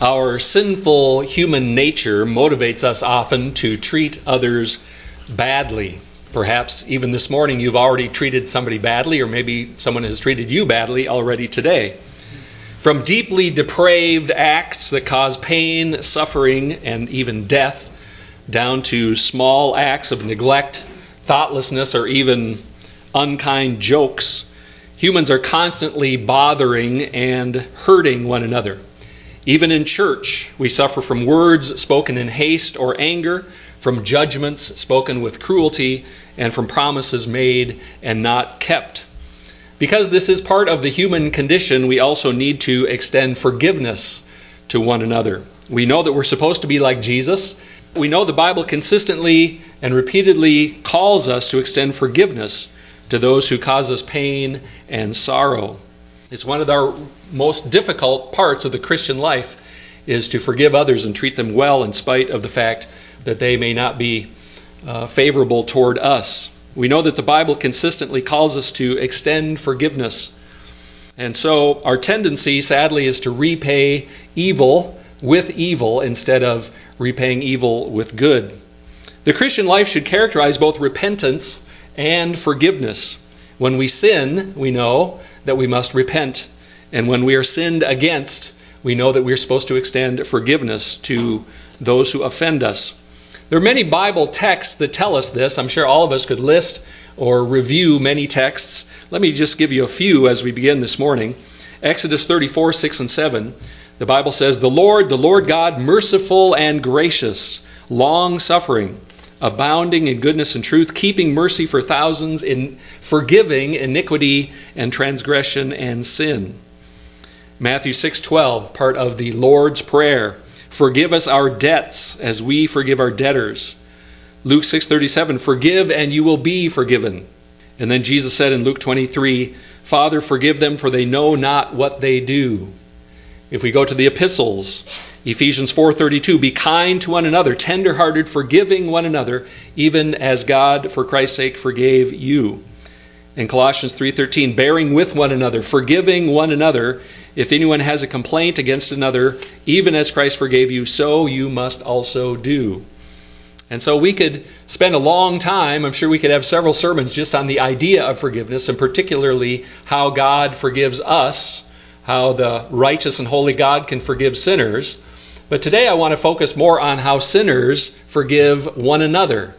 Our sinful human nature motivates us often to treat others badly. Perhaps even this morning you've already treated somebody badly, or maybe someone has treated you badly already today. From deeply depraved acts that cause pain, suffering, and even death, down to small acts of neglect, thoughtlessness, or even unkind jokes, humans are constantly bothering and hurting one another. Even in church, we suffer from words spoken in haste or anger, from judgments spoken with cruelty, and from promises made and not kept. Because this is part of the human condition, we also need to extend forgiveness to one another. We know that we're supposed to be like Jesus. We know the Bible consistently and repeatedly calls us to extend forgiveness to those who cause us pain and sorrow. It's one of our most difficult parts of the Christian life is to forgive others and treat them well in spite of the fact that they may not be favorable toward us. We know that the Bible consistently calls us to extend forgiveness. And so our tendency, sadly, is to repay evil with evil instead of repaying evil with good. The Christian life should characterize both repentance and forgiveness. When we sin, we know that we must repent. And when we are sinned against, we know that we're supposed to extend forgiveness to those who offend us. There are many Bible texts that tell us this. I'm sure all of us could list or review many texts. Let me just give you a few as we begin this morning. Exodus 34, 6 and 7. The Bible says, the Lord God, merciful and gracious, long-suffering, abounding in goodness and truth, keeping mercy for thousands, in forgiving iniquity and transgression and sin. Matthew 6:12, part of the Lord's Prayer. Forgive us our debts as we forgive our debtors. Luke 6:37, forgive and you will be forgiven. And then Jesus said in Luke 23, Father, forgive them, for they know not what they do. If we go to the epistles, Ephesians 4:32, be kind to one another, tender-hearted, forgiving one another, even as God, for Christ's sake, forgave you. In Colossians 3:13, bearing with one another, forgiving one another, if anyone has a complaint against another, even as Christ forgave you, so you must also do. And so we could spend a long time, I'm sure we could have several sermons just on the idea of forgiveness, and particularly how God forgives us, how the righteous and holy God can forgive sinners. But today I want to focus more on how sinners forgive one another.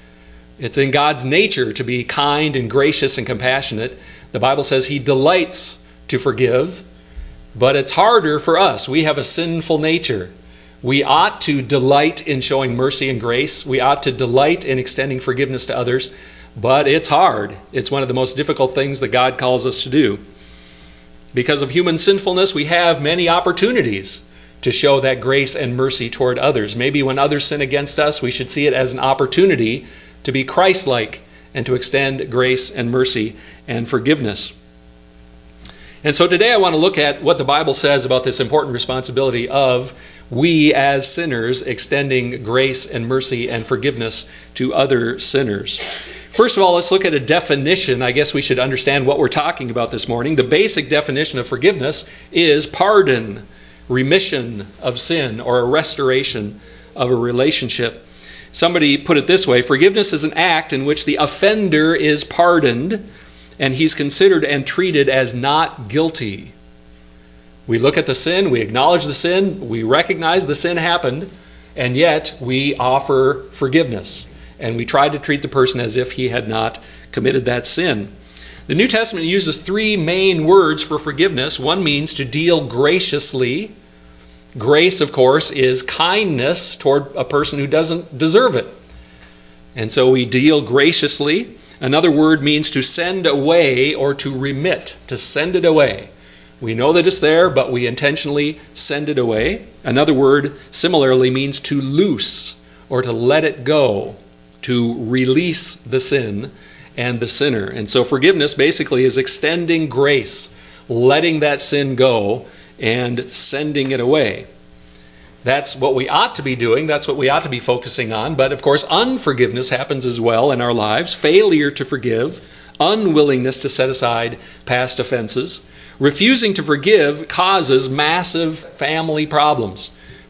It's in God's nature to be kind and gracious and compassionate. The Bible says He delights to forgive, but it's harder for us. We have a sinful nature. We ought to delight in showing mercy and grace. We ought to delight in extending forgiveness to others, but it's hard. It's one of the most difficult things that God calls us to do. Because of human sinfulness, we have many opportunities to show that grace and mercy toward others. Maybe when others sin against us, we should see it as an opportunity to be Christ-like and to extend grace and mercy and forgiveness. And so today I want to look at what the Bible says about this important responsibility of we as sinners extending grace and mercy and forgiveness to other sinners. First of all, let's look at a definition. I guess we should understand what we're talking about this morning. The basic definition of forgiveness is pardon, remission of sin, or a restoration of a relationship. Somebody put it this way: forgiveness is an act in which the offender is pardoned and he's considered and treated as not guilty. We look at the sin, we acknowledge the sin, we recognize the sin happened, and yet we offer forgiveness. And we try to treat the person as if he had not committed that sin. The New Testament uses three main words for forgiveness. One means to deal graciously. Grace, of course, is kindness toward a person who doesn't deserve it. And so we deal graciously. Another word means to send away or to remit, to send it away. We know that it's there, but we intentionally send it away. Another word similarly means to loose or to let it go, to release the sin and the sinner. And so forgiveness basically is extending grace, letting that sin go and sending it away. That's what we ought to be doing. That's what we ought to be focusing on. But of course, unforgiveness happens as well in our lives. Failure to forgive, unwillingness to set aside past offenses. Refusing to forgive causes massive family problems.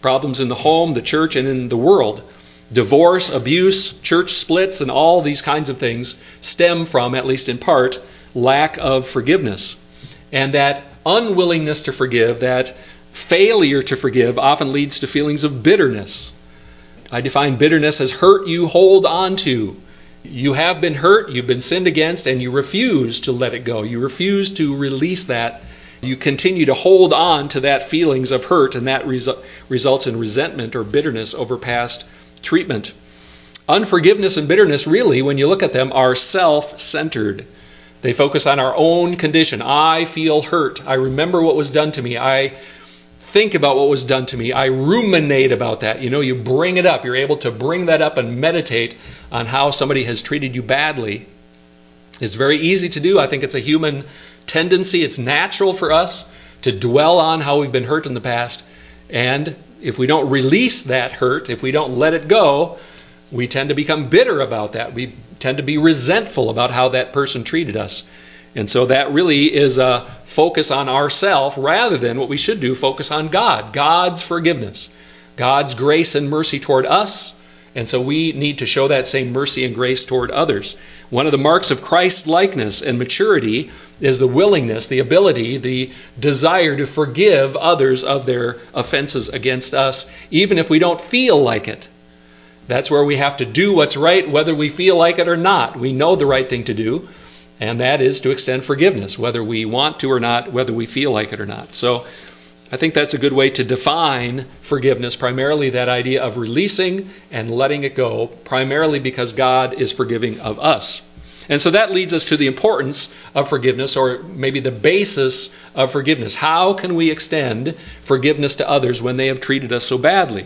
Problems in the home, the church, and in the world. Divorce, abuse, church splits, and all these kinds of things stem from, at least in part, lack of forgiveness. And that unwillingness to forgive, that failure to forgive, often leads to feelings of bitterness. I define bitterness as hurt you hold on to. You have been hurt, you've been sinned against, and you refuse to let it go. You refuse to release that. You continue to hold on to that feelings of hurt, and that results in resentment or bitterness over past treatment. Unforgiveness and bitterness, really, when you look at them, are self-centered. They focus on our own condition. I feel hurt. I remember what was done to me. I think about what was done to me. I ruminate about that. You bring it up. You're able to bring that up and meditate on how somebody has treated you badly. It's very easy to do. I think it's a human tendency. It's natural for us to dwell on how we've been hurt in the past. And if we don't release that hurt, if we don't let it go, we tend to become bitter about that. We tend to be resentful about how that person treated us. And so that really is a focus on ourself rather than what we should do, focus on God, God's forgiveness, God's grace and mercy toward us. And so we need to show that same mercy and grace toward others. One of the marks of Christ's likeness and maturity is the willingness, the ability, the desire to forgive others of their offenses against us, even if we don't feel like it. That's where we have to do what's right, whether we feel like it or not. We know the right thing to do, and that is to extend forgiveness, whether we want to or not, whether we feel like it or not. So I think that's a good way to define forgiveness, primarily that idea of releasing and letting it go, primarily because God is forgiving of us. And so that leads us to the importance of forgiveness, or maybe the basis of forgiveness. How can we extend forgiveness to others when they have treated us so badly?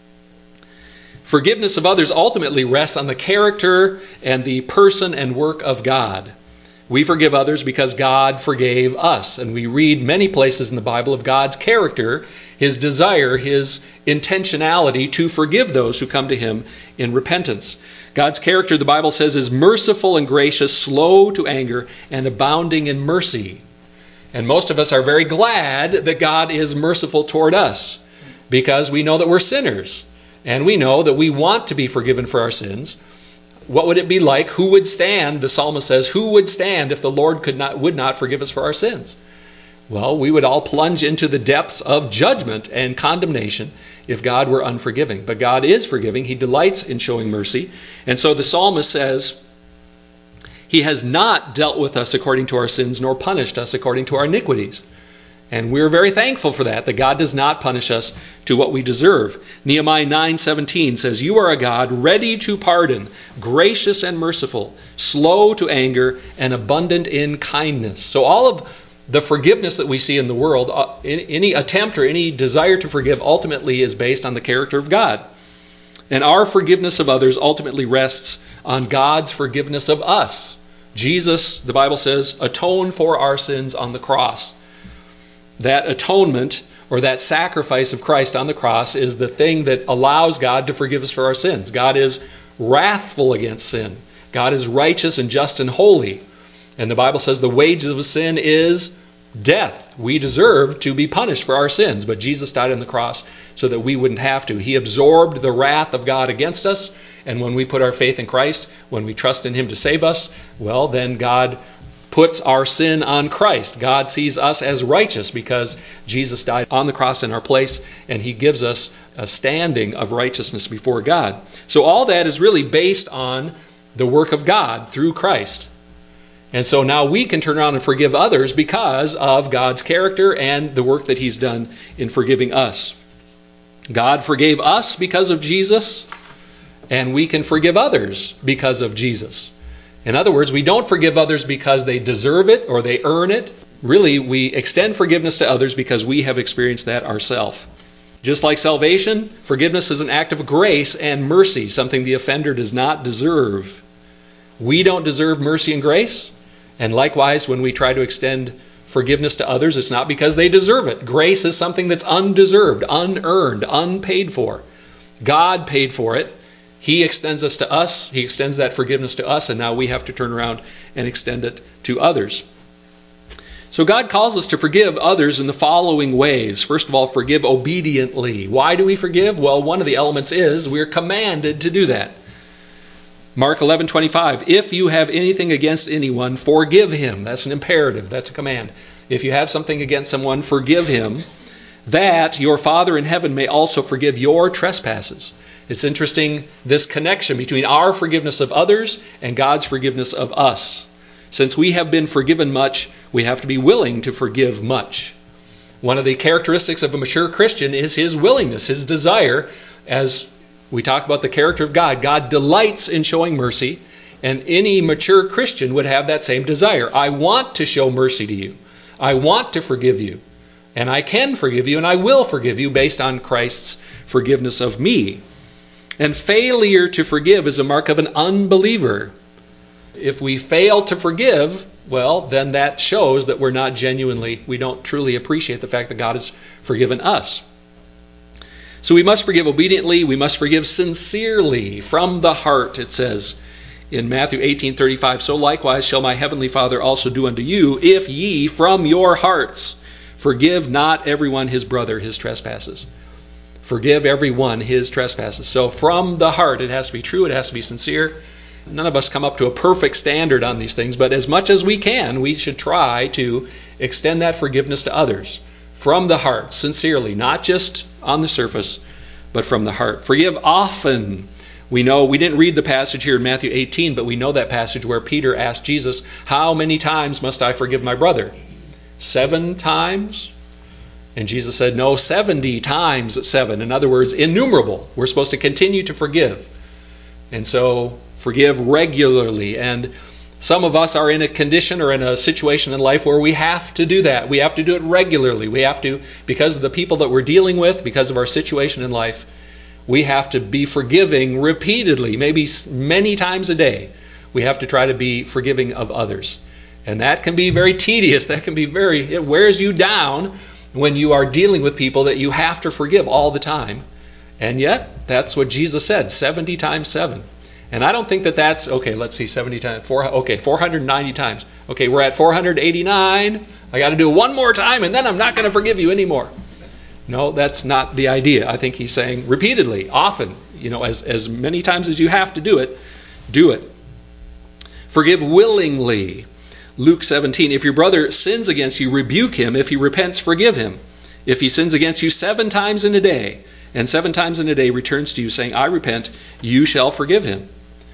Forgiveness of others ultimately rests on the character and the person and work of God. We forgive others because God forgave us. And we read many places in the Bible of God's character, His desire, His intentionality to forgive those who come to Him in repentance. God's character, the Bible says, is merciful and gracious, slow to anger, and abounding in mercy. And most of us are very glad that God is merciful toward us because we know that we're sinners. And we know that we want to be forgiven for our sins. What would it be like? Who would stand? The psalmist says, who would stand if the Lord would not forgive us for our sins? Well, we would all plunge into the depths of judgment and condemnation if God were unforgiving. But God is forgiving. He delights in showing mercy. And so the psalmist says, He has not dealt with us according to our sins, nor punished us according to our iniquities. And we're very thankful for that God does not punish us to what we deserve. Nehemiah 9:17 says, You are a God ready to pardon, gracious and merciful, slow to anger, and abundant in kindness. So all of the forgiveness that we see in the world, any attempt or any desire to forgive ultimately is based on the character of God. And our forgiveness of others ultimately rests on God's forgiveness of us. Jesus, the Bible says, atoned for our sins on the cross. That atonement or that sacrifice of Christ on the cross is the thing that allows God to forgive us for our sins. God is wrathful against sin. God is righteous and just and holy. And the Bible says the wages of sin is death. We deserve to be punished for our sins, but Jesus died on the cross so that we wouldn't have to. He absorbed the wrath of God against us, and when we put our faith in Christ, when we trust in Him to save us, well, then God puts our sin on Christ. God sees us as righteous because Jesus died on the cross in our place, and He gives us a standing of righteousness before God. So all that is really based on the work of God through Christ. And so now we can turn around and forgive others because of God's character and the work that He's done in forgiving us. God forgave us because of Jesus, and we can forgive others because of Jesus. In other words, we don't forgive others because they deserve it or they earn it. Really, we extend forgiveness to others because we have experienced that ourselves. Just like salvation, forgiveness is an act of grace and mercy, something the offender does not deserve. We don't deserve mercy and grace. And likewise, when we try to extend forgiveness to others, it's not because they deserve it. Grace is something that's undeserved, unearned, unpaid for. God paid for it. He extends us to us. He extends that forgiveness to us, and now we have to turn around and extend it to others. So God calls us to forgive others in the following ways. First of all, forgive obediently. Why do we forgive? Well, one of the elements is we're commanded to do that. Mark 11:25, if you have anything against anyone, forgive him. That's an imperative. That's a command. If you have something against someone, forgive him, that your Father in heaven may also forgive your trespasses. It's interesting, this connection between our forgiveness of others and God's forgiveness of us. Since we have been forgiven much, we have to be willing to forgive much. One of the characteristics of a mature Christian is his willingness, his desire. As we talk about the character of God, God delights in showing mercy, and any mature Christian would have that same desire. I want to show mercy to you. I want to forgive you, and I can forgive you, and I will forgive you based on Christ's forgiveness of me. And failure to forgive is a mark of an unbeliever. If we fail to forgive, well, then that shows that we don't truly appreciate the fact that God has forgiven us. So we must forgive obediently, we must forgive sincerely, from the heart, it says in Matthew 18:35, so likewise shall my heavenly Father also do unto you, if ye from your hearts forgive not everyone his brother his trespasses. Forgive everyone his trespasses. So from the heart, it has to be true, it has to be sincere. None of us come up to a perfect standard on these things, but as much as we can, we should try to extend that forgiveness to others from the heart, sincerely, not just on the surface, but from the heart. Forgive often. We know, we didn't read the passage here in Matthew 18, but we know that passage where Peter asked Jesus, how many times must I forgive my brother? 7 times? And Jesus said, no, 70 times 7. In other words, innumerable. We're supposed to continue to forgive. And so forgive regularly. And some of us are in a condition or in a situation in life where we have to do that. We have to do it regularly. We have to, because of the people that we're dealing with, because of our situation in life, we have to be forgiving repeatedly, maybe many times a day. We have to try to be forgiving of others. And that can be very tedious. It wears you down when you are dealing with people that you have to forgive all the time. And yet, that's what Jesus said, 70 times 7. And I don't think that's, 70 times, 490 times. Okay, we're at 489. I got to do it one more time, and then I'm not going to forgive you anymore. No, that's not the idea. I think he's saying repeatedly, often, as many times as you have to do it, do it. Forgive willingly. Luke 17, if your brother sins against you, rebuke him. If he repents, forgive him. If he sins against you 7 times in a day, and 7 times in a day returns to you saying, I repent, you shall forgive him.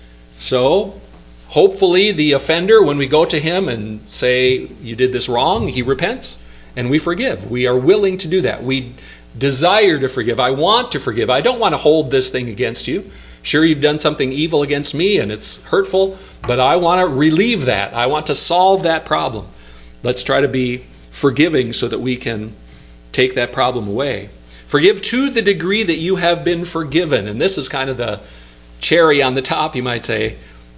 So, hopefully the offender, when we go to him and say, you did this wrong, he repents, and we forgive. We are willing to do that. We desire to forgive. I want to forgive. I don't want to hold this thing against you. Sure, you've done something evil against me and it's hurtful, but I want to relieve that. I want to solve that problem. Let's try to be forgiving so that we can take that problem away. Forgive to the degree that you have been forgiven. And this is kind of the cherry on the top, you might say.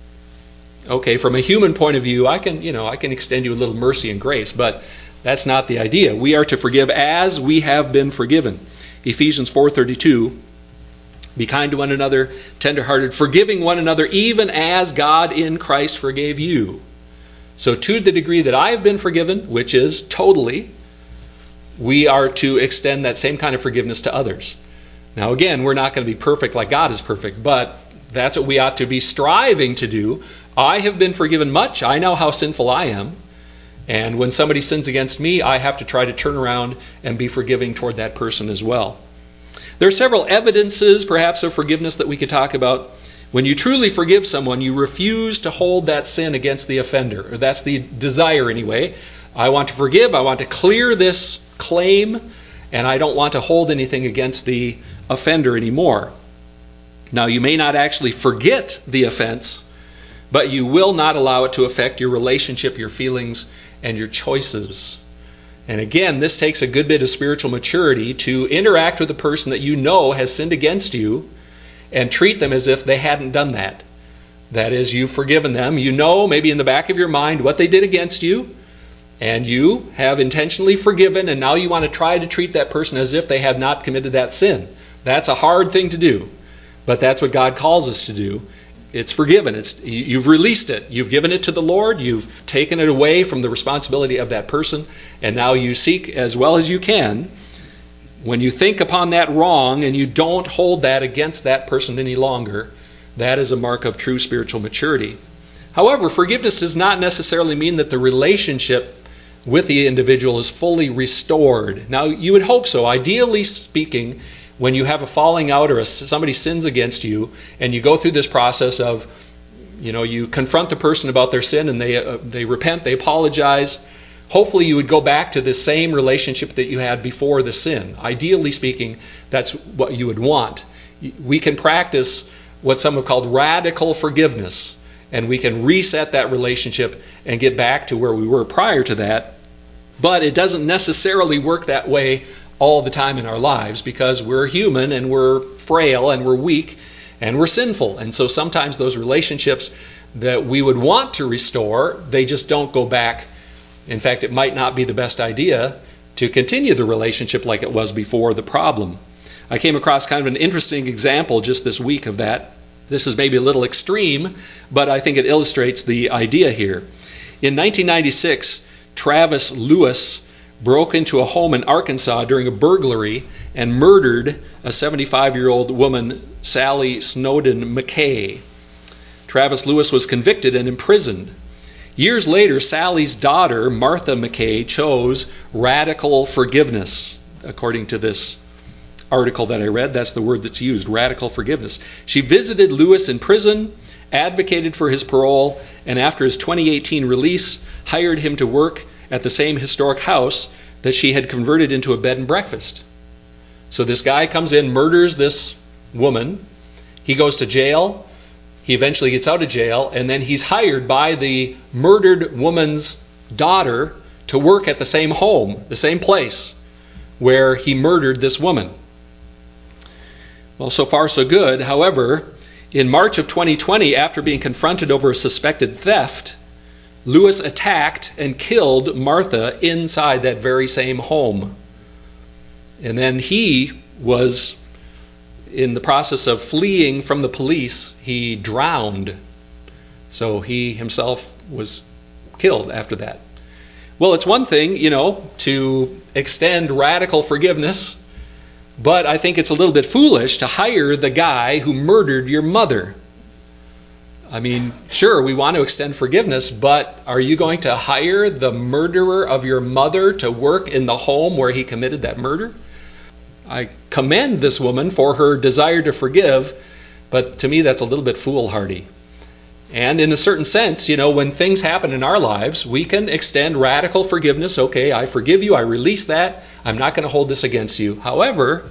Okay, from a human point of view, I can extend you a little mercy and grace, but that's not the idea. We are to forgive as we have been forgiven. Ephesians 4:32, be kind to one another, tenderhearted, forgiving one another, even as God in Christ forgave you. So to the degree that I have been forgiven, which is totally, we are to extend that same kind of forgiveness to others. Now again, we're not going to be perfect like God is perfect, but that's what we ought to be striving to do. I have been forgiven much. I know how sinful I am. And when somebody sins against me, I have to try to turn around and be forgiving toward that person as well. There are several evidences, perhaps, of forgiveness that we could talk about. When you truly forgive someone, you refuse to hold that sin against the offender. Or that's the desire anyway. I want to forgive. I want to clear this claim. And I don't want to hold anything against the offender anymore. Now, you may not actually forget the offense, but you will not allow it to affect your relationship, your feelings, and your choices. And again, this takes a good bit of spiritual maturity to interact with a person that you know has sinned against you and treat them as if they hadn't done that. That is, you've forgiven them. You know, maybe in the back of your mind, what they did against you, and you have intentionally forgiven, and now you want to try to treat that person as if they had not committed that sin. That's a hard thing to do, but that's what God calls us to do. it's forgiven. You've released it. You've given it to the Lord. You've taken it away from the responsibility of that person. And now you seek as well as you can. When you think upon that wrong and you don't hold that against that person any longer, that is a mark of true spiritual maturity. However, forgiveness does not necessarily mean that the relationship with the individual is fully restored. Now, you would hope so. Ideally speaking, when you have a falling out or somebody sins against you and you go through this process of, you confront the person about their sin and they repent, they apologize, hopefully you would go back to the same relationship that you had before the sin. Ideally speaking, that's what you would want. We can practice what some have called radical forgiveness, and we can reset that relationship and get back to where we were prior to that. But it doesn't necessarily work that way all the time in our lives, because we're human and we're frail and we're weak and we're sinful. And so sometimes those relationships that we would want to restore, they just don't go back. In fact, it might not be the best idea to continue the relationship like it was before the problem. I came across kind of an interesting example just this week of that. This is maybe a little extreme, but I think it illustrates the idea here. In 1996, Travis Lewis broke into a home in Arkansas during a burglary and murdered a 75-year-old woman, Sally Snowden McKay. Travis Lewis was convicted and imprisoned. Years later, Sally's daughter, Martha McKay, chose radical forgiveness, according to this article that I read. That's the word that's used, radical forgiveness. She visited Lewis in prison, advocated for his parole, and after his 2018 release, hired him to work at the same historic house that she had converted into a bed and breakfast. So this guy comes in, murders this woman. He goes to jail. He eventually gets out of jail, and then he's hired by the murdered woman's daughter to work at the same home, the same place where he murdered this woman. Well, so far so good. However, in March of 2020, after being confronted over a suspected theft, Lewis attacked and killed Martha inside that very same home. And then he was, in the process of fleeing from the police, he drowned. So he himself was killed after that. Well, it's one thing, to extend radical forgiveness, but I think it's a little bit foolish to hire the guy who murdered your mother. I mean, sure, we want to extend forgiveness, but are you going to hire the murderer of your mother to work in the home where he committed that murder? I commend this woman for her desire to forgive, but to me that's a little bit foolhardy. And in a certain sense, when things happen in our lives, we can extend radical forgiveness. Okay, I forgive you, I release that, I'm not going to hold this against you. However,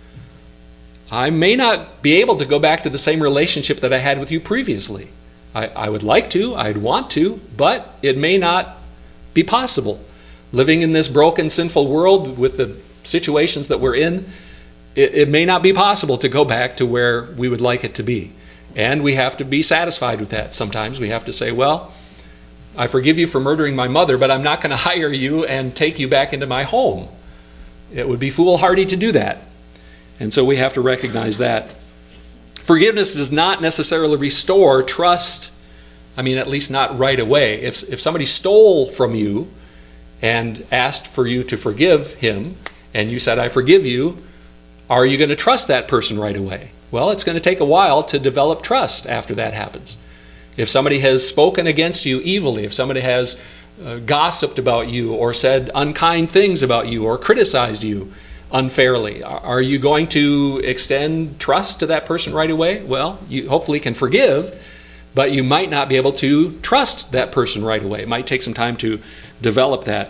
I may not be able to go back to the same relationship that I had with you previously. I would like to, I'd want to, but it may not be possible. Living in this broken, sinful world with the situations that we're in, it may not be possible to go back to where we would like it to be. And we have to be satisfied with that. Sometimes we have to say, well, I forgive you for murdering my mother, but I'm not going to hire you and take you back into my home. It would be foolhardy to do that. And so we have to recognize that. Forgiveness does not necessarily restore trust. I mean, at least not right away. If somebody stole from you and asked for you to forgive him, and you said, I forgive you, are you going to trust that person right away? Well, it's going to take a while to develop trust after that happens. If somebody has spoken against you evilly, if somebody has gossiped about you or said unkind things about you or criticized you unfairly, are you going to extend trust to that person right away? Well, you hopefully can forgive, but you might not be able to trust that person right away. It might take some time to develop that.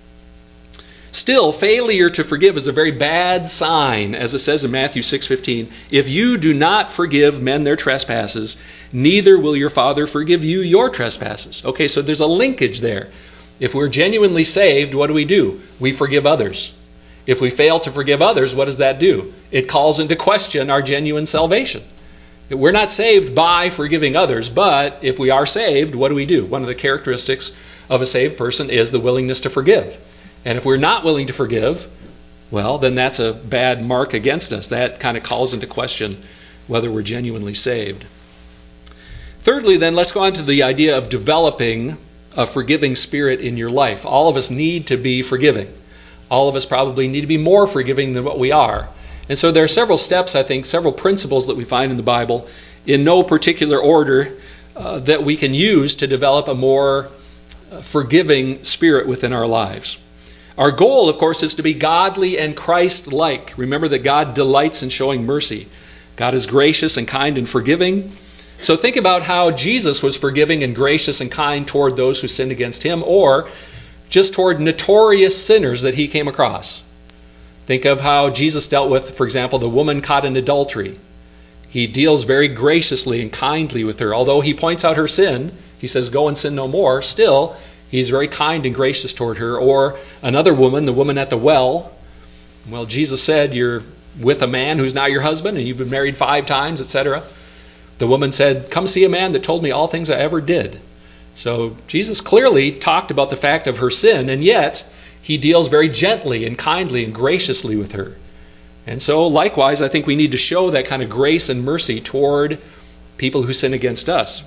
Still, failure to forgive is a very bad sign, as it says in Matthew 6:15. If you do not forgive men their trespasses, neither will your Father forgive you your trespasses. Okay, so there's a linkage there. If we're genuinely saved, what do? We forgive others. If we fail to forgive others, what does that do? It calls into question our genuine salvation. We're not saved by forgiving others, but if we are saved, what do? One of the characteristics of a saved person is the willingness to forgive. And if we're not willing to forgive, well, then that's a bad mark against us. That kind of calls into question whether we're genuinely saved. Thirdly, then, let's go on to the idea of developing a forgiving spirit in your life. All of us need to be forgiving. All of us probably need to be more forgiving than what we are. And so there are several steps, I think, several principles that we find in the Bible in no particular order that we can use to develop a more forgiving spirit within our lives. Our goal, of course, is to be godly and Christ-like. Remember that God delights in showing mercy. God is gracious and kind and forgiving. So think about how Jesus was forgiving and gracious and kind toward those who sinned against him, or just toward notorious sinners that he came across. Think of how Jesus dealt with, for example, the woman caught in adultery. He deals very graciously and kindly with her. Although he points out her sin, he says, go and sin no more. Still, he's very kind and gracious toward her. Or another woman, the woman at the well. Well, Jesus said, you're with a man who's not your husband and you've been married 5 times, etc. The woman said, come see a man that told me all things I ever did. So Jesus clearly talked about the fact of her sin, and yet he deals very gently and kindly and graciously with her. And so likewise, I think we need to show that kind of grace and mercy toward people who sin against us.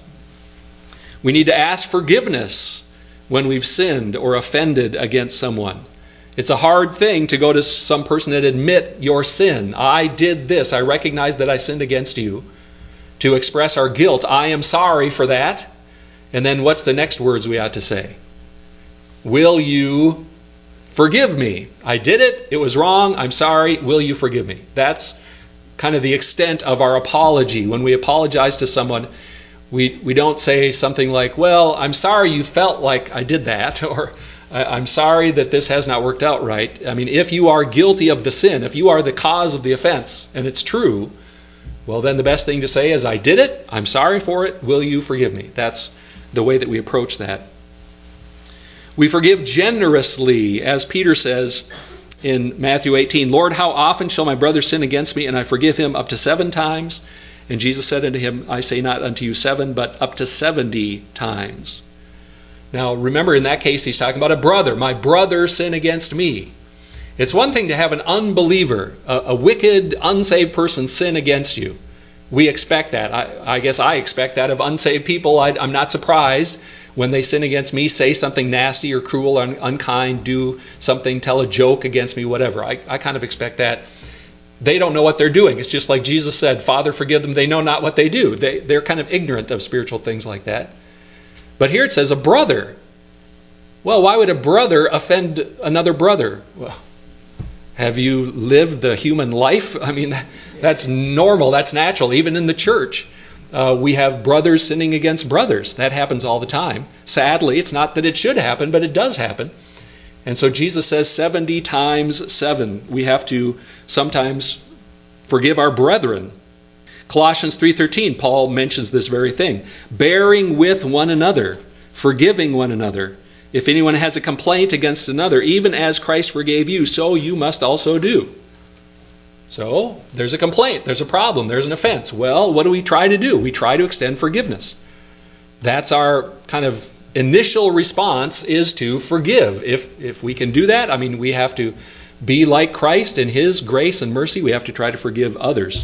We need to ask forgiveness when we've sinned or offended against someone. It's a hard thing to go to some person and admit your sin. I did this. I recognize that I sinned against you. To express our guilt. I am sorry for that. And then what's the next words we ought to say? Will you forgive me? I did it. It was wrong. I'm sorry. Will you forgive me? That's kind of the extent of our apology. When we apologize to someone, we don't say something like, well, I'm sorry you felt like I did that, or I'm sorry that this has not worked out right. I mean, if you are guilty of the sin, if you are the cause of the offense, and it's true, well, then the best thing to say is, I did it. I'm sorry for it. Will you forgive me? That's the way that we approach that. We forgive generously, as Peter says in Matthew 18, Lord, how often shall my brother sin against me, and I forgive him? Up to 7 times? And Jesus said unto him, I say not unto you 7, but up to 70 times. Now, remember, in that case, he's talking about a brother. My brother sinned against me. It's one thing to have an unbeliever, a wicked, unsaved person sin against you. We expect that. I guess I expect that of unsaved people. I'm not surprised when they sin against me, say something nasty or cruel or unkind, do something, tell a joke against me, whatever. I kind of expect that. They don't know what they're doing. It's just like Jesus said, Father, forgive them. They know not what they do. They're kind of ignorant of spiritual things like that. But here it says a brother. Well, why would a brother offend another brother? Well, have you lived the human life? I mean, that's normal. That's natural. Even in the church, we have brothers sinning against brothers. That happens all the time. Sadly, it's not that it should happen, but it does happen. And so Jesus says 70 times 7. We have to sometimes forgive our brethren. Colossians 3:13, Paul mentions this very thing. Bearing with one another, forgiving one another. If anyone has a complaint against another, even as Christ forgave you, so you must also do. So there's a complaint, there's a problem, there's an offense. Well, what do we try to do? We try to extend forgiveness. That's our kind of initial response, is to forgive. If we can do that, I mean, we have to be like Christ in his grace and mercy. We have to try to forgive others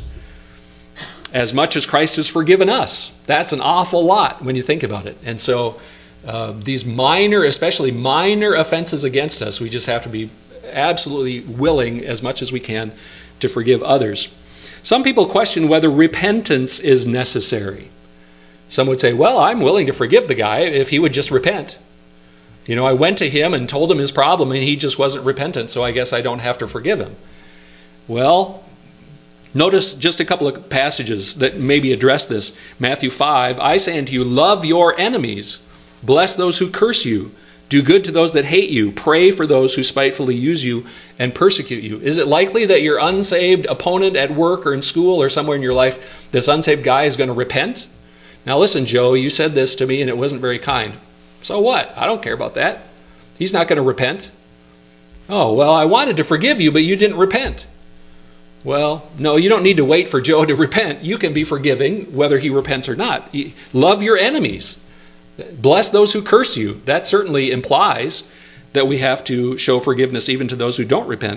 as much as Christ has forgiven us. That's an awful lot when you think about it. And so these minor, especially minor offenses against us, we just have to be absolutely willing as much as we can to forgive others. Some people question whether repentance is necessary. Some would say, well, I'm willing to forgive the guy if he would just repent. You know, I went to him and told him his problem and he just wasn't repentant, so I guess I don't have to forgive him. Well, notice just a couple of passages that maybe address this. Matthew 5, I say unto you, love your enemies. Bless those who curse you. Do good to those that hate you. Pray for those who spitefully use you and persecute you. Is it likely that your unsaved opponent at work or in school or somewhere in your life, this unsaved guy is going to repent? Now listen, Joe, you said this to me and it wasn't very kind. So what? I don't care about that. He's not going to repent. Oh, well, I wanted to forgive you, but you didn't repent. Well, no, you don't need to wait for Joe to repent. You can be forgiving whether he repents or not. Love your enemies. Bless those who curse you. That certainly implies that we have to show forgiveness even to those who don't repent.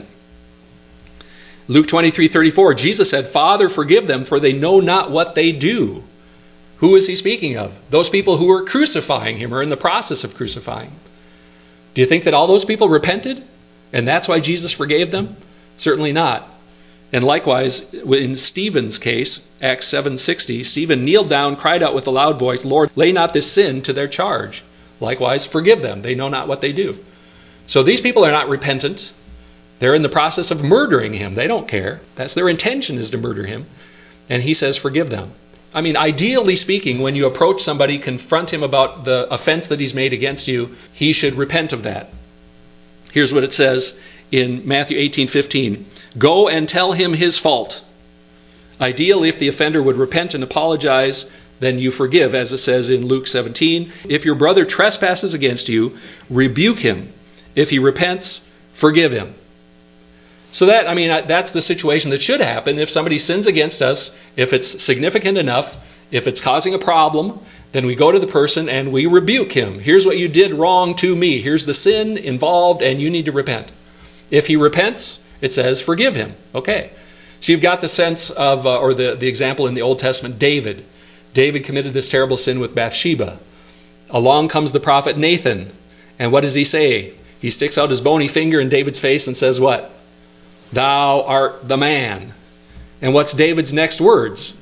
Luke 23:34, Jesus said, Father, forgive them, for they know not what they do. Who is he speaking of? Those people who were crucifying him or in the process of crucifying him. Do you think that all those people repented and that's why Jesus forgave them? Certainly not. And likewise, in Stephen's case, Acts 7:60, Stephen kneeled down, cried out with a loud voice, Lord, lay not this sin to their charge. Likewise, forgive them. They know not what they do. So these people are not repentant. They're in the process of murdering him. They don't care. That's their intention, is to murder him. And he says, forgive them. I mean, ideally speaking, when you approach somebody, confront him about the offense that he's made against you, he should repent of that. Here's what it says in Matthew 18:15. Go and tell him his fault. Ideally, if the offender would repent and apologize, then you forgive, as it says in Luke 17. If your brother trespasses against you, rebuke him. If he repents, forgive him. So that's the situation that should happen. If somebody sins against us, if it's significant enough, if it's causing a problem, then we go to the person and we rebuke him. Here's what you did wrong to me. Here's the sin involved and you need to repent. If he repents, it says forgive him. Okay. So you've got the sense of, or the example in the Old Testament, David. David committed this terrible sin with Bathsheba. Along comes the prophet Nathan. And what does he say? He sticks out his bony finger in David's face and says what? Thou art the man. And what's David's next words?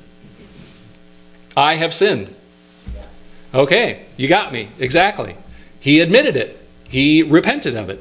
I have sinned. Okay, you got me. Exactly. He admitted it. He repented of it.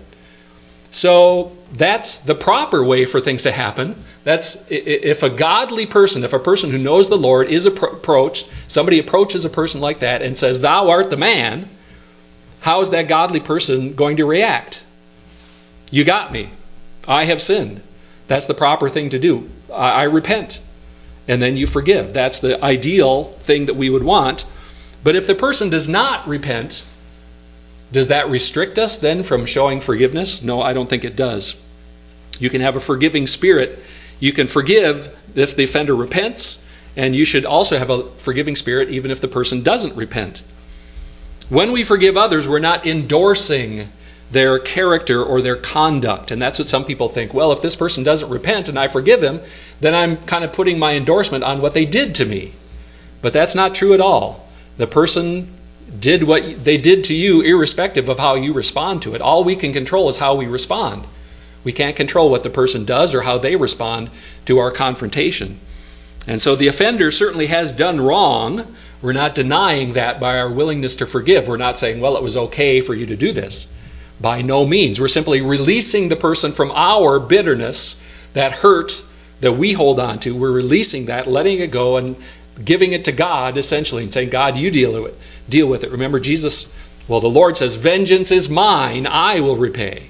So that's the proper way for things to happen. That's if a godly person, if a person who knows the Lord is approached, somebody approaches a person like that and says, thou art the man, how is that godly person going to react? You got me. I have sinned. That's the proper thing to do. I repent. And then you forgive. That's the ideal thing that we would want. But if the person does not repent, does that restrict us then from showing forgiveness? No, I don't think it does. You can have a forgiving spirit. You can forgive if the offender repents, and you should also have a forgiving spirit even if the person doesn't repent. When we forgive others, we're not endorsing their character or their conduct. And that's what some people think. Well, if this person doesn't repent and I forgive him, then I'm kind of putting my endorsement on what they did to me. But that's not true at all. The person did what they did to you irrespective of how you respond to it. All we can control is how we respond. We can't control what the person does or how they respond to our confrontation. And so the offender certainly has done wrong. We're not denying that by our willingness to forgive. We're not saying, well, it was okay for you to do this. By no means. We're simply releasing the person from our bitterness, that hurt that we hold on to. We're releasing that, letting it go, and giving it to God, essentially, and saying, God, you deal with it. Remember, the Lord says, vengeance is mine, I will repay.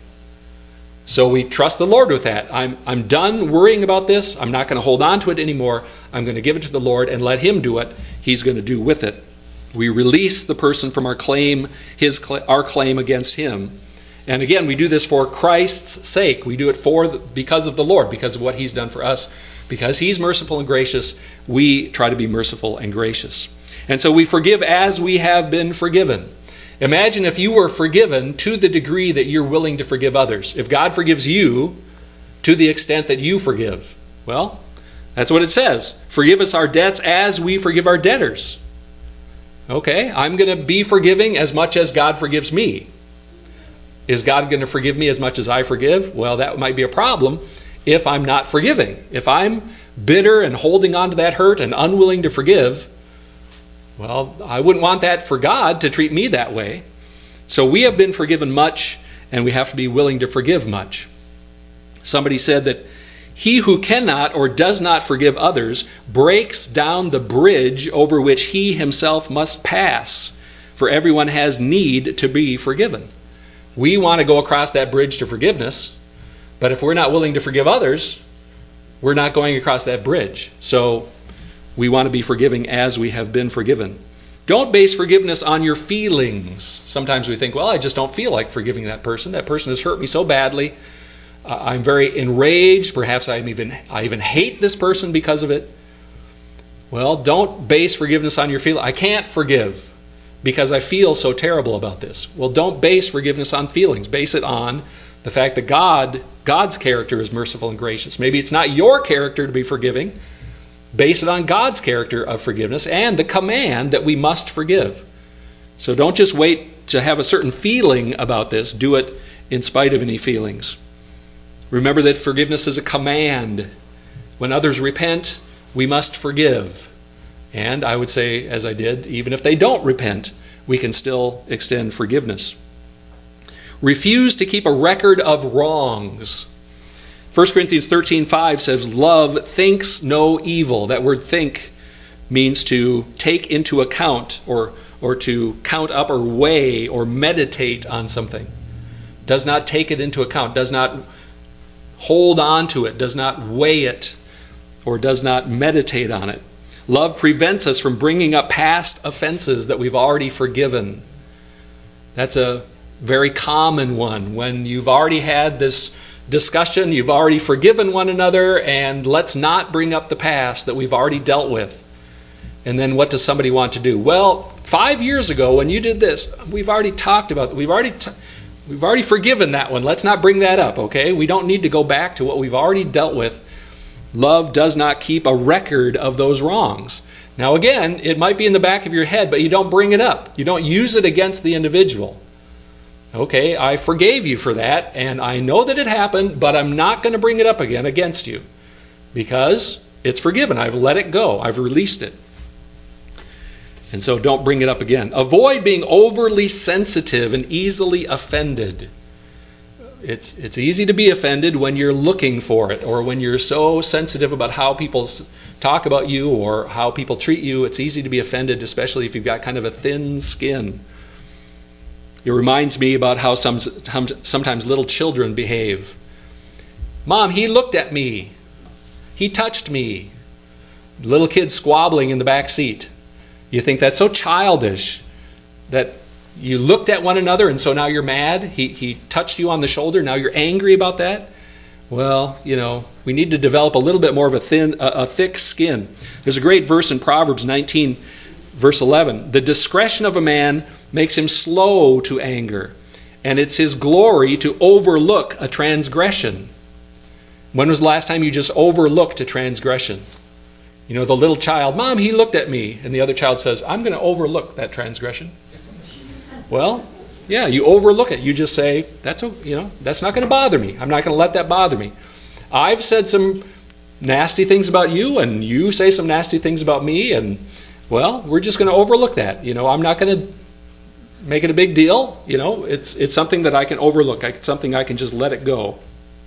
So we trust the Lord with that. I'm done worrying about this. I'm not going to hold on to it anymore. I'm going to give it to the Lord and let him do what he's going to do with it. We release the person from our claim, our claim against him. And again, we do this for Christ's sake. We do it because of the Lord, because of what he's done for us. Because he's merciful and gracious, we try to be merciful and gracious. And so we forgive as we have been forgiven. Imagine if you were forgiven to the degree that you're willing to forgive others. If God forgives you to the extent that you forgive. Well, that's what it says. Forgive us our debts as we forgive our debtors. Okay, I'm going to be forgiving as much as God forgives me. Is God going to forgive me as much as I forgive? Well, that might be a problem if I'm not forgiving. If I'm bitter and holding on to that hurt and unwilling to forgive, well, I wouldn't want that for God to treat me that way. So we have been forgiven much, and we have to be willing to forgive much. Somebody said that he who cannot or does not forgive others breaks down the bridge over which he himself must pass, for everyone has need to be forgiven. We want to go across that bridge to forgiveness, but if we're not willing to forgive others, we're not going across that bridge. So we want to be forgiving as we have been forgiven. Don't base forgiveness on your feelings. Sometimes we think, well, I just don't feel like forgiving that person. That person has hurt me so badly. I'm very enraged. Perhaps I even hate this person because of it. Well, don't base forgiveness on your feelings. I can't forgive because I feel so terrible about this. Well, don't base forgiveness on feelings. Base it on the fact that God's character is merciful and gracious. Maybe it's not your character to be forgiving, base it on God's character of forgiveness and the command that we must forgive. So don't just wait to have a certain feeling about this. Do it in spite of any feelings. Remember that forgiveness is a command. When others repent, we must forgive. And I would say, as I did, even if they don't repent, we can still extend forgiveness. Refuse to keep a record of wrongs. 1 Corinthians 13:5 says, love thinks no evil. That word think means to take into account or to count up or weigh or meditate on something. Does not take it into account, does not hold on to it, does not weigh it, or does not meditate on it. Love prevents us from bringing up past offenses that we've already forgiven. That's a very common one. When you've already had this discussion, you've already forgiven one another, and let's not bring up the past that we've already dealt with. And then what does somebody want to do? Well, 5 years ago when you did this, we've already talked about it. We've already forgiven that one. Let's not bring that up, okay? We don't need to go back to what we've already dealt with. Love does not keep a record of those wrongs. Now again, it might be in the back of your head, but you don't bring it up. You don't use it against the individual. Okay, I forgave you for that, and I know that it happened, but I'm not going to bring it up again against you because it's forgiven. I've let it go. I've released it. And so don't bring it up again. Avoid being overly sensitive and easily offended. It's easy to be offended when you're looking for it, or when you're so sensitive about how people talk about you or how people treat you. It's easy to be offended, especially if you've got kind of a thin skin. It reminds me about how sometimes little children behave. Mom, he looked at me. He touched me. Little kids squabbling in the back seat. You think that's so childish that you looked at one another and so now you're mad? He touched you on the shoulder, now you're angry about that? Well, we need to develop a little bit more of a thick skin. There's a great verse in Proverbs 19, verse 11. The discretion of a man makes him slow to anger, and it's his glory to overlook a transgression. When was the last time you just overlooked a transgression? The little child, Mom, he looked at me. And the other child says, I'm going to overlook that transgression. Well, yeah, you overlook it. You just say, that's not going to bother me. I'm not going to let that bother me. I've said some nasty things about you, and you say some nasty things about me, and, well, we're just going to overlook that. I'm not going to make it a big deal. It's something that I can overlook. It's something I can just let it go.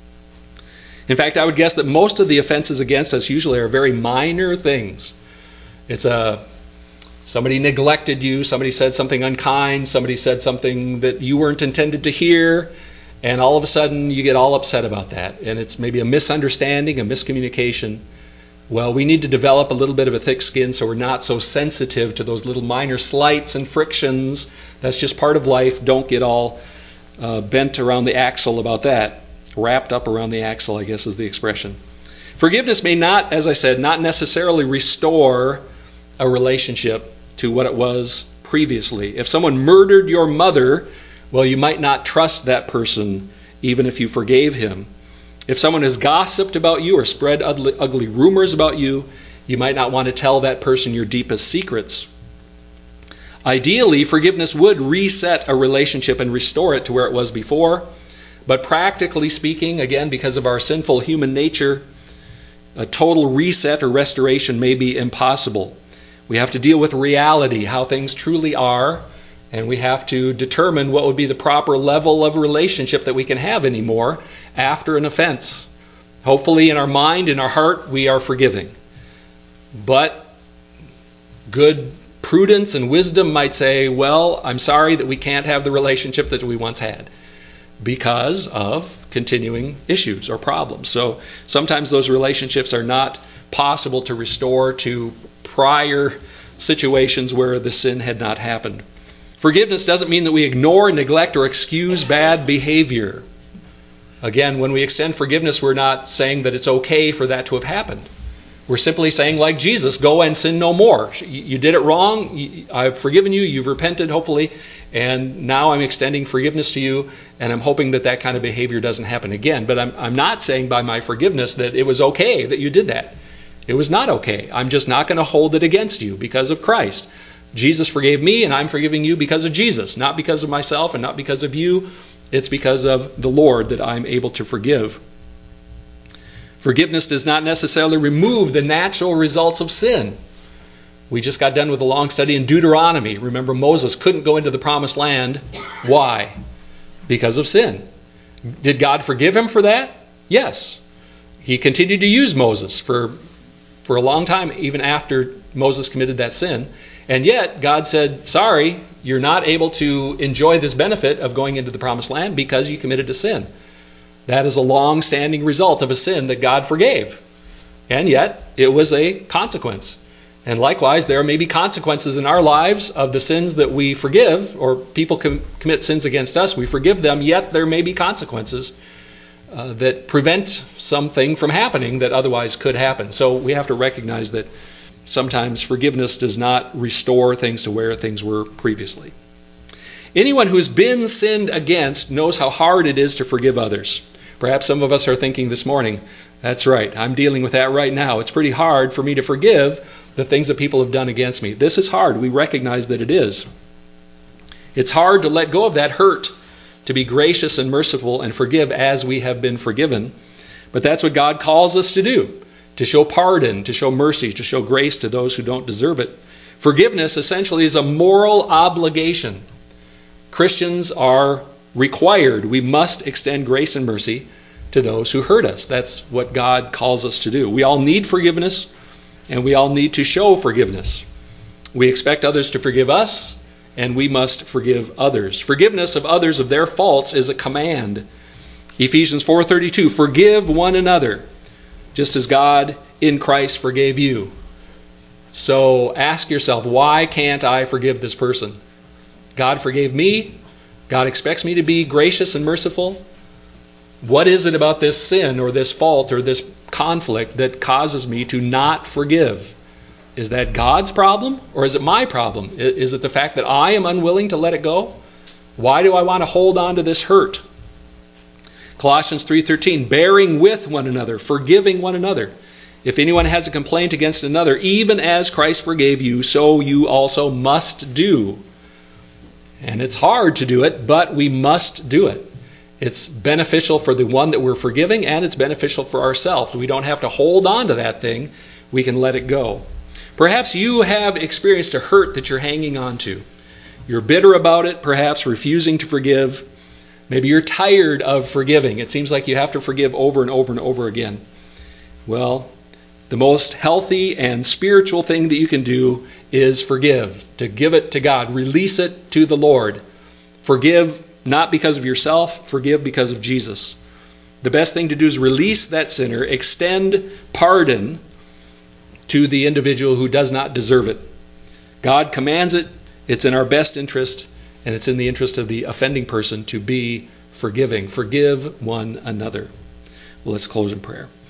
In fact, I would guess that most of the offenses against us usually are very minor things. It's somebody neglected you, somebody said something unkind, somebody said something that you weren't intended to hear, and all of a sudden you get all upset about that. And it's maybe a misunderstanding, a miscommunication. Well, we need to develop a little bit of a thick skin so we're not so sensitive to those little minor slights and frictions. That's just part of life. Don't get all bent around the axle about that. Wrapped up around the axle, I guess is the expression. Forgiveness may not, as I said, not necessarily restore a relationship to what it was previously. If someone murdered your mother, well, you might not trust that person even if you forgave him. If someone has gossiped about you or spread ugly rumors about you, you might not want to tell that person your deepest secrets. Ideally, forgiveness would reset a relationship and restore it to where it was before. But practically speaking, again, because of our sinful human nature, a total reset or restoration may be impossible. We have to deal with reality, how things truly are, and we have to determine what would be the proper level of relationship that we can have anymore after an offense. Hopefully in our mind, in our heart, we are forgiving. But good prudence and wisdom might say, well, I'm sorry that we can't have the relationship that we once had, because of continuing issues or problems. So sometimes those relationships are not possible to restore to prior situations where the sin had not happened. Forgiveness doesn't mean that we ignore, neglect, or excuse bad behavior. Again, when we extend forgiveness, we're not saying that it's okay for that to have happened. We're simply saying, like Jesus, go and sin no more. You did it wrong. I've forgiven you. You've repented, hopefully. And now I'm extending forgiveness to you. And I'm hoping that that kind of behavior doesn't happen again. But I'm not saying by my forgiveness that it was okay that you did that. It was not okay. I'm just not going to hold it against you because of Christ. Jesus forgave me, and I'm forgiving you because of Jesus, not because of myself and not because of you. It's because of the Lord that I'm able to forgive. Forgiveness does not necessarily remove the natural results of sin. We just got done with a long study in Deuteronomy. Remember, Moses couldn't go into the promised land. Why? Because of sin. Did God forgive him for that? Yes. He continued to use Moses for a long time, even after Moses committed that sin. And yet, God said, sorry, you're not able to enjoy this benefit of going into the promised land because you committed a sin. That is a long-standing result of a sin that God forgave. And yet, it was a consequence. And likewise, there may be consequences in our lives of the sins that we forgive, or people commit sins against us, we forgive them, yet there may be consequences that prevent something from happening that otherwise could happen. So we have to recognize that sometimes forgiveness does not restore things to where things were previously. Anyone who's been sinned against knows how hard it is to forgive others. Perhaps some of us are thinking this morning, that's right, I'm dealing with that right now. It's pretty hard for me to forgive the things that people have done against me. This is hard. We recognize that it is. It's hard to let go of that hurt, to be gracious and merciful and forgive as we have been forgiven. But that's what God calls us to do, to show pardon, to show mercy, to show grace to those who don't deserve it. Forgiveness essentially is a moral obligation. Christians are required. We must extend grace and mercy to those who hurt us. That's what God calls us to do. We all need forgiveness, and we all need to show forgiveness. We expect others to forgive us, and we must forgive others. Forgiveness of others of their faults is a command. Ephesians 4:32, forgive one another, just as God in Christ forgave you. So ask yourself, why can't I forgive this person? God forgave me. God expects me to be gracious and merciful. What is it about this sin or this fault or this conflict that causes me to not forgive? Is that God's problem or is it my problem? Is it the fact that I am unwilling to let it go? Why do I want to hold on to this hurt? Colossians 3:13, bearing with one another, forgiving one another. If anyone has a complaint against another, even as Christ forgave you, so you also must do. And it's hard to do it, but we must do it. It's beneficial for the one that we're forgiving, and it's beneficial for ourselves. We don't have to hold on to that thing. We can let it go. Perhaps you have experienced a hurt that you're hanging on to. You're bitter about it, perhaps refusing to forgive. Maybe you're tired of forgiving. It seems like you have to forgive over and over and over again. Well, the most healthy and spiritual thing that you can do is forgive, to give it to God, release it to the Lord. Forgive not because of yourself, forgive because of Jesus. The best thing to do is release that sinner, extend pardon to the individual who does not deserve it. God commands it, it's in our best interest, and it's in the interest of the offending person to be forgiving. Forgive one another. Well, let's close in prayer.